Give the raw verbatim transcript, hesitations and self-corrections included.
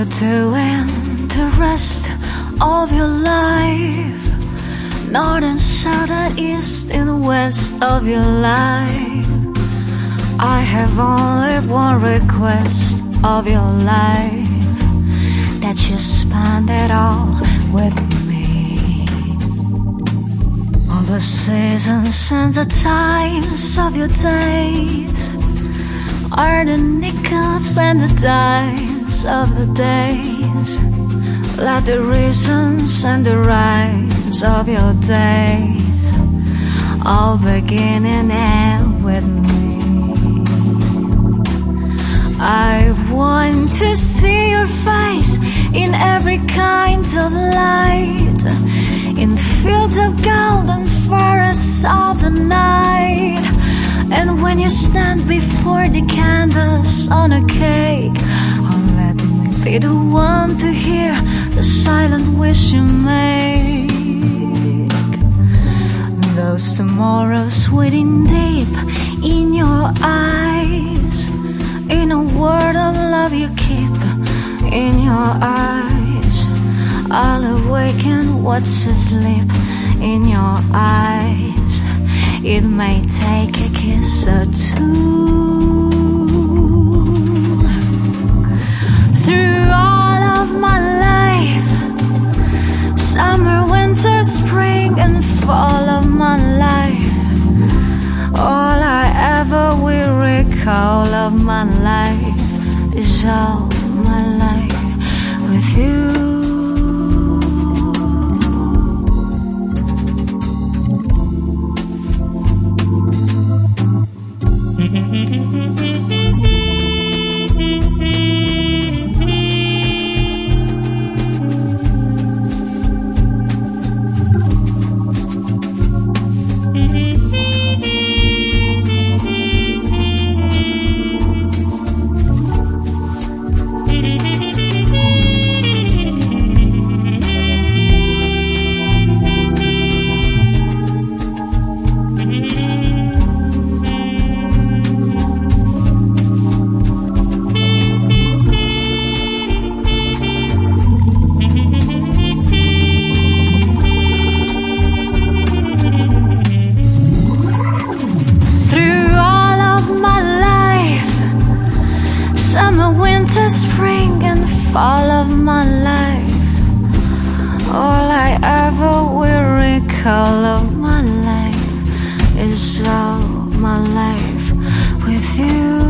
doing the rest of your life? North and south and east and west of your life. I have only one request of your life, that you spend it all with me. All the seasons and the times of your days are the nickels and the dimes of the days. Like the reasons and the rhymes of your days, all begin and end with me. I want to see your face in every kind of light, in fields of gold and forests of the night. And when you stand before the candles on a cake, oh, let me be the one to hear the silent wish you make. Those tomorrows waiting deep in your eyes, in a world of love you keep in your eyes. I'll awaken what's asleep in your eyes. It may take a kiss or two. Through all of my life, summer, winter, spring and fall of my life, all I ever will recall of my life is all my life with you. Winter, spring and fall of my life, all I ever will recall of my life is all my life with you.